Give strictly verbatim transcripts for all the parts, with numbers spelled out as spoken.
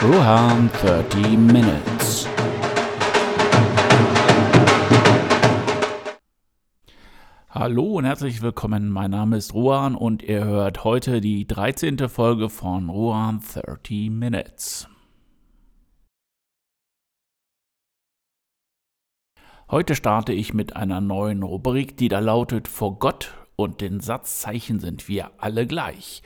Rohan thirty Minutes. Hallo und herzlich willkommen, mein Name ist Rohan und ihr hört heute die dreizehnte Folge von Rohan thirty Minutes. Heute starte ich mit einer neuen Rubrik, die da lautet: Vor Gott und den Satzzeichen sind wir alle gleich.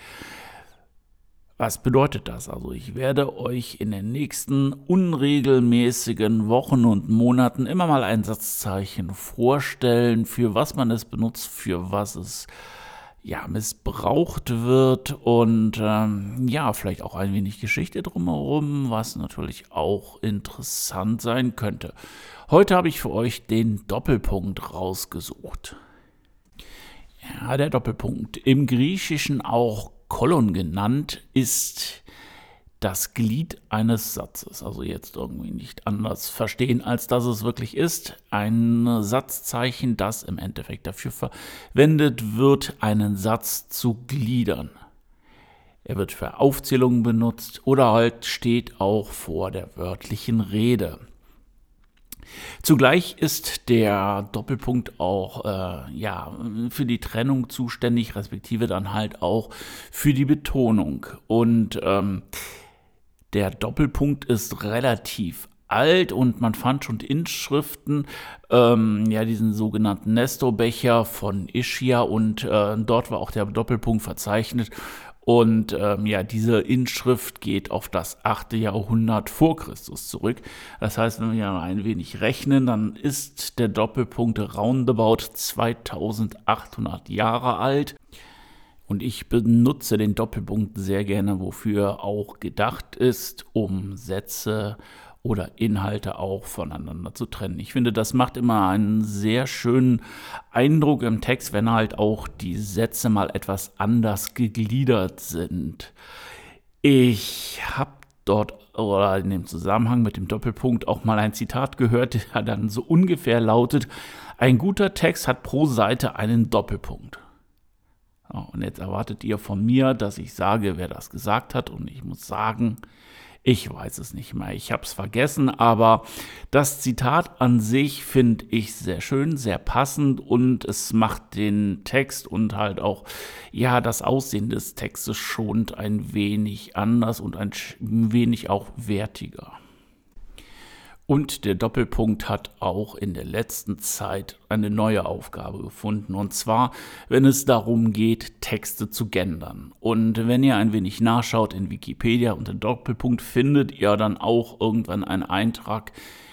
Was bedeutet das? Also ich werde euch in den nächsten unregelmäßigen Wochen und Monaten immer mal ein Satzzeichen vorstellen, für was man es benutzt, für was es ja missbraucht wird und ähm, ja, vielleicht auch ein wenig Geschichte drumherum, was natürlich auch interessant sein könnte. Heute habe ich für euch den Doppelpunkt rausgesucht. Ja, der Doppelpunkt, im Griechischen auch Kolon genannt, ist das Glied eines Satzes. Also jetzt irgendwie nicht anders verstehen, als dass es wirklich ist. Ein Satzzeichen, das im Endeffekt dafür verwendet wird, einen Satz zu gliedern. Er wird für Aufzählungen benutzt oder halt steht auch vor der wörtlichen Rede. Zugleich ist der Doppelpunkt auch äh, ja, für die Trennung zuständig, respektive dann halt auch für die Betonung. Und ähm, der Doppelpunkt ist relativ alt und man fand schon Inschriften, ähm, ja, diesen sogenannten Nestorbecher von Ischia, und äh, dort war auch der Doppelpunkt verzeichnet. Und ähm, ja, diese Inschrift geht auf das achte Jahrhundert vor Christus zurück. Das heißt, wenn wir ein wenig rechnen, dann ist der Doppelpunkt roundabout zweitausendachthundert Jahre alt. Und ich benutze den Doppelpunkt sehr gerne, wofür er auch gedacht ist, um Sätze oder Inhalte auch voneinander zu trennen. Ich finde, das macht immer einen sehr schönen Eindruck im Text, wenn halt auch die Sätze mal etwas anders gegliedert sind. Ich habe dort oder in dem Zusammenhang mit dem Doppelpunkt auch mal ein Zitat gehört, der dann so ungefähr lautet: Ein guter Text hat pro Seite einen Doppelpunkt. Und jetzt erwartet ihr von mir, dass ich sage, wer das gesagt hat, und ich muss sagen, ich weiß es nicht mehr, ich habe es vergessen, aber das Zitat an sich finde ich sehr schön, sehr passend, und es macht den Text und halt auch ja das Aussehen des Textes schon ein wenig anders und ein wenig auch wertiger. Und der Doppelpunkt hat auch in der letzten Zeit eine neue Aufgabe gefunden, und zwar, wenn es darum geht, Texte zu gendern. Und wenn ihr ein wenig nachschaut in Wikipedia unter Doppelpunkt, findet ihr dann auch irgendwann einen Eintrag,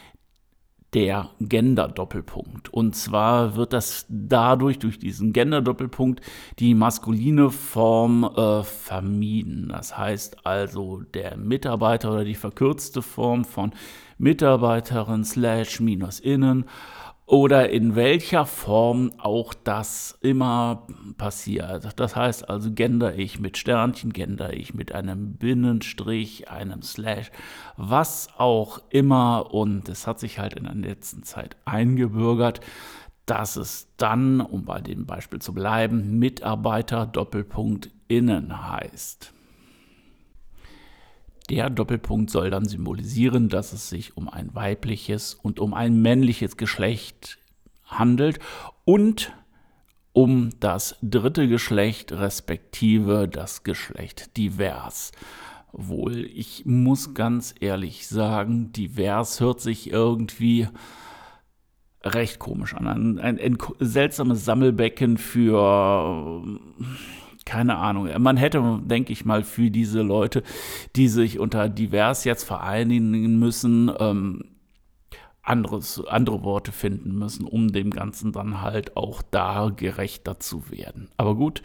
der Gender-Doppelpunkt. Und zwar wird das dadurch, durch diesen Gender-Doppelpunkt, die maskuline Form äh, vermieden. Das heißt also, der Mitarbeiter oder die verkürzte Form von Mitarbeiterin slash minus innen oder in welcher Form auch das immer passiert. Das heißt also, gender ich mit Sternchen, gender ich mit einem Binnenstrich, einem Slash, was auch immer. Und es hat sich halt in der letzten Zeit eingebürgert, dass es dann, um bei dem Beispiel zu bleiben, Mitarbeiter Doppelpunkt innen heißt. Der Doppelpunkt soll dann symbolisieren, dass es sich um ein weibliches und um ein männliches Geschlecht handelt und um das dritte Geschlecht, respektive das Geschlecht divers. Wohl, ich muss ganz ehrlich sagen, divers hört sich irgendwie recht komisch an. Ein, ein, ein seltsames Sammelbecken für... Keine Ahnung, man hätte, denke ich mal, für diese Leute, die sich unter divers jetzt vereinigen müssen, ähm, anderes, andere Worte finden müssen, um dem Ganzen dann halt auch da gerechter zu werden. Aber gut,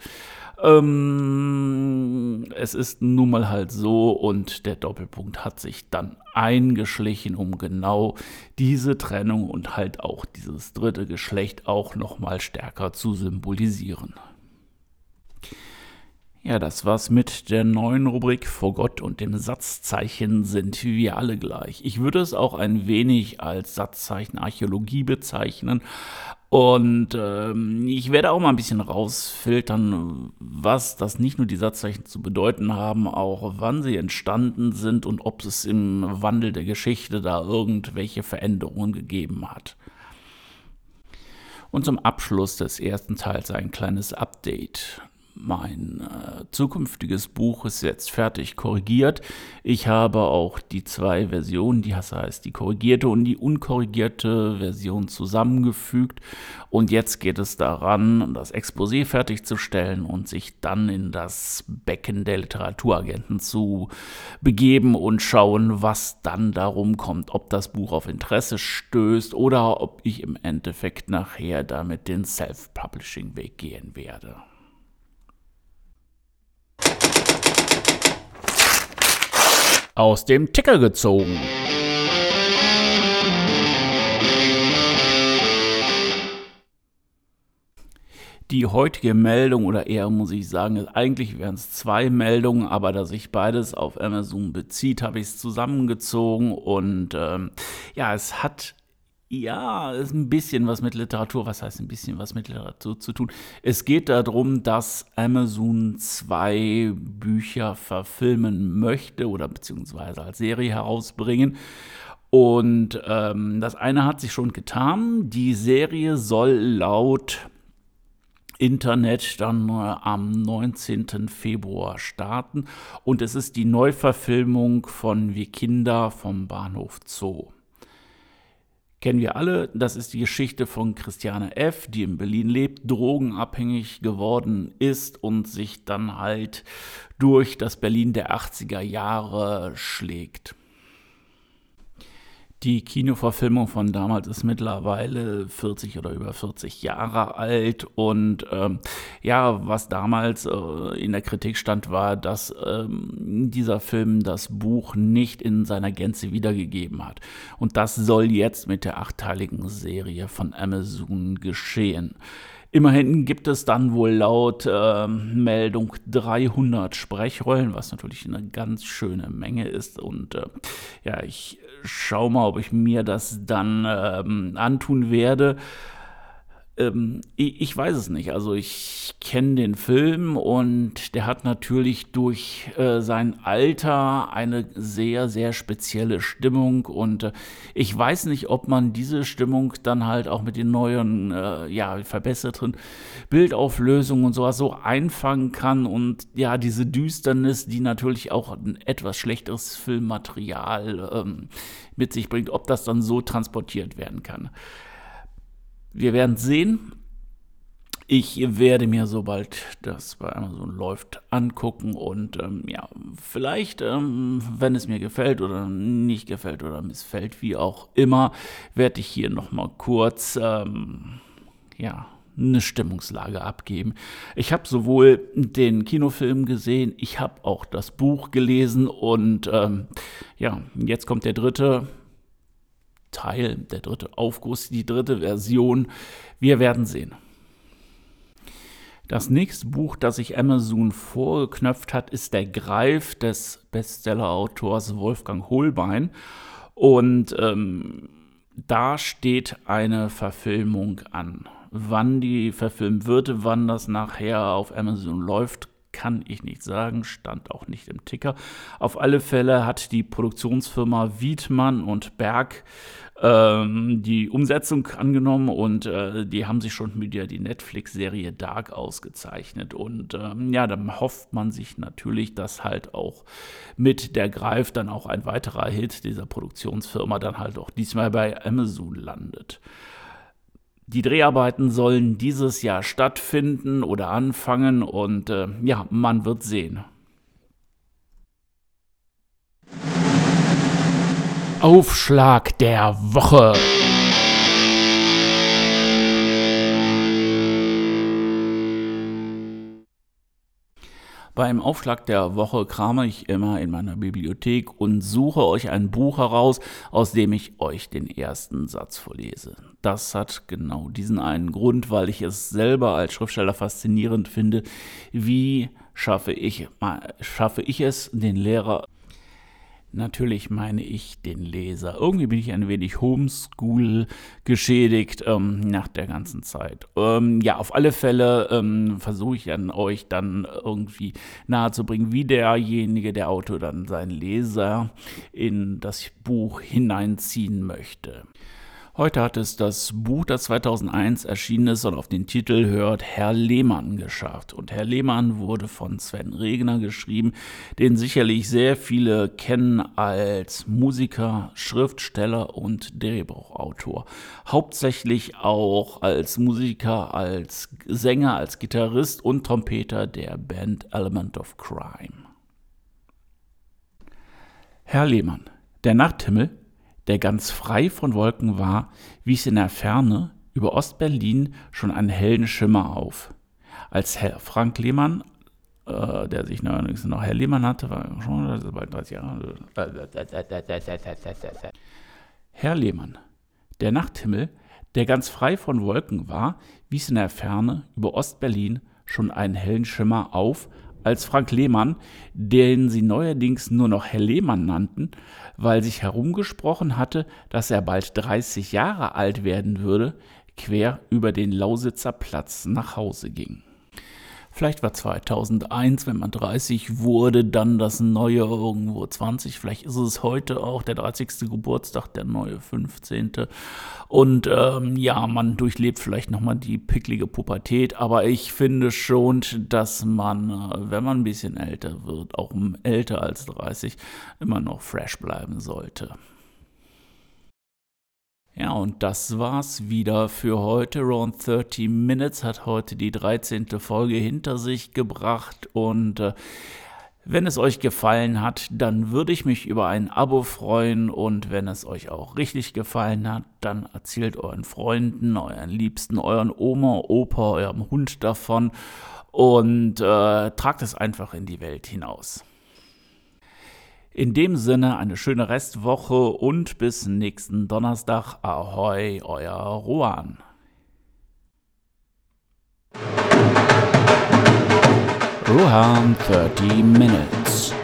ähm, es ist nun mal halt so, und der Doppelpunkt hat sich dann eingeschlichen, um genau diese Trennung und halt auch dieses dritte Geschlecht auch nochmal stärker zu symbolisieren. Ja, das war's mit der neuen Rubrik Vor Gott und dem Satzzeichen sind wir alle gleich. Ich würde es auch ein wenig als Satzzeichen Archäologie bezeichnen. Und ähm, ich werde auch mal ein bisschen rausfiltern, was das nicht nur die Satzzeichen zu bedeuten haben, auch wann sie entstanden sind und ob es im Wandel der Geschichte da irgendwelche Veränderungen gegeben hat. Und zum Abschluss des ersten Teils ein kleines Update. Mein äh, zukünftiges Buch ist jetzt fertig korrigiert. Ich habe auch die zwei Versionen, die heißt die korrigierte und die unkorrigierte Version zusammengefügt. Und jetzt geht es daran, das Exposé fertigzustellen und sich dann in das Becken der Literaturagenten zu begeben und schauen, was dann darum kommt, ob das Buch auf Interesse stößt oder ob ich im Endeffekt nachher damit den Self-Publishing-Weg gehen werde. Aus dem Ticker gezogen. Die heutige Meldung, oder eher muss ich sagen, eigentlich wären es zwei Meldungen, aber da sich beides auf Amazon bezieht, habe ich es zusammengezogen und ähm, ja, es hat Ja, ist ein bisschen was mit Literatur. Was heißt ein bisschen was mit Literatur zu tun? Es geht darum, dass Amazon zwei Bücher verfilmen möchte oder beziehungsweise als Serie herausbringen. Und ähm, das eine hat sich schon getan. Die Serie soll laut Internet dann äh, am neunzehnten Februar starten. Und es ist die Neuverfilmung von Wir Kinder vom Bahnhof Zoo. Kennen wir alle, das ist die Geschichte von Christiane F., die in Berlin lebt, drogenabhängig geworden ist und sich dann halt durch das Berlin der achtziger Jahre schlägt. Die Kinoverfilmung von damals ist mittlerweile vierzig oder über vierzig Jahre alt und ähm, ja, was damals äh, in der Kritik stand, war, dass ähm, dieser Film das Buch nicht in seiner Gänze wiedergegeben hat. Und das soll jetzt mit der achtteiligen Serie von Amazon geschehen. Immerhin gibt es dann wohl laut äh, Meldung dreihundert Sprechrollen, was natürlich eine ganz schöne Menge ist. Und äh, ja, ich schaue mal, ob ich mir das dann ähm, antun werde. Ähm, ich, ich weiß es nicht. Also ich kenne den Film und der hat natürlich durch äh, sein Alter eine sehr, sehr spezielle Stimmung. Und äh, ich weiß nicht, ob man diese Stimmung dann halt auch mit den neuen, äh, ja, verbesserten Bildauflösungen und sowas so einfangen kann. Und ja, diese Düsternis, die natürlich auch ein etwas schlechteres Filmmaterial ähm, mit sich bringt, ob das dann so transportiert werden kann. Wir werden sehen. Ich werde mir, sobald das bei Amazon läuft, angucken und ähm, ja, vielleicht, ähm, wenn es mir gefällt oder nicht gefällt oder missfällt, wie auch immer, werde ich hier nochmal kurz, ähm, ja, eine Stimmungslage abgeben. Ich habe sowohl den Kinofilm gesehen, ich habe auch das Buch gelesen und ähm, ja, jetzt kommt der dritte Teil, der dritte Aufguss, die dritte Version. Wir werden sehen. Das nächste Buch, das sich Amazon vorgeknöpft hat, ist Der Greif des Bestseller-Autors Wolfgang Hohlbein. Und ähm, da steht eine Verfilmung an. Wann die verfilmt wird, wann das nachher auf Amazon läuft, kann ich nicht sagen, stand auch nicht im Ticker. Auf alle Fälle hat die Produktionsfirma Wiedmann und Berg ähm, die Umsetzung angenommen und äh, die haben sich schon mit der die Netflix-Serie Dark ausgezeichnet. Und ähm, ja, dann hofft man sich natürlich, dass halt auch mit Der Greif dann auch ein weiterer Hit dieser Produktionsfirma dann halt auch diesmal bei Amazon landet. Die Dreharbeiten sollen dieses Jahr stattfinden oder anfangen und äh, ja, man wird sehen. Aufschlag der Woche. Beim Aufschlag der Woche krame ich immer in meiner Bibliothek und suche euch ein Buch heraus, aus dem ich euch den ersten Satz vorlese. Das hat genau diesen einen Grund, weil ich es selber als Schriftsteller faszinierend finde, wie schaffe ich, schaffe ich es, den Lehrer. Natürlich meine ich den Leser. Irgendwie bin ich ein wenig Homeschool geschädigt ähm, nach der ganzen Zeit. Ähm, ja, auf alle Fälle ähm, versuche ich an euch dann irgendwie nahezubringen, wie derjenige, der Autor dann seinen Leser in das Buch hineinziehen möchte. Heute hat es das Buch, das zweitausendeins erschienen ist und auf den Titel hört, Herr Lehmann geschafft. Und Herr Lehmann wurde von Sven Regner geschrieben, den sicherlich sehr viele kennen als Musiker, Schriftsteller und Drehbuchautor. Hauptsächlich auch als Musiker, als Sänger, als Gitarrist und Trompeter der Band Element of Crime. Herr Lehmann, der Nachthimmel, der ganz frei von Wolken war, wies in der Ferne über Ostberlin schon einen hellen Schimmer auf. Als Herr Frank Lehmann, äh, der sich neuerdings noch Herr Lehmann hatte, war schon das ist bald dreißig Jahre. Herr Lehmann, der Nachthimmel, der ganz frei von Wolken war, wies in der Ferne über Ostberlin schon einen hellen Schimmer auf, als Frank Lehmann, den sie neuerdings nur noch Herr Lehmann nannten, weil sich herumgesprochen hatte, dass er bald dreißig Jahre alt werden würde, quer über den Lausitzer Platz nach Hause ging. Vielleicht war zweitausendeins, wenn man dreißig wurde, dann das neue irgendwo zwanzig. Vielleicht ist es heute auch der dreißigste Geburtstag, der neue fünfzehnte. Und ähm, ja, man durchlebt vielleicht nochmal die picklige Pubertät. Aber ich finde schon, dass man, wenn man ein bisschen älter wird, auch älter als dreißig, immer noch fresh bleiben sollte. Ja, und das war's wieder für heute. Around thirty Minutes hat heute die dreizehnte Folge hinter sich gebracht. Und äh, wenn es euch gefallen hat, dann würde ich mich über ein Abo freuen. Und wenn es euch auch richtig gefallen hat, dann erzählt euren Freunden, euren Liebsten, euren Oma, Opa, eurem Hund davon. Und äh, tragt es einfach in die Welt hinaus. In dem Sinne eine schöne Restwoche und bis nächsten Donnerstag. Ahoi, euer Rohan. Rohan thirty Minutes.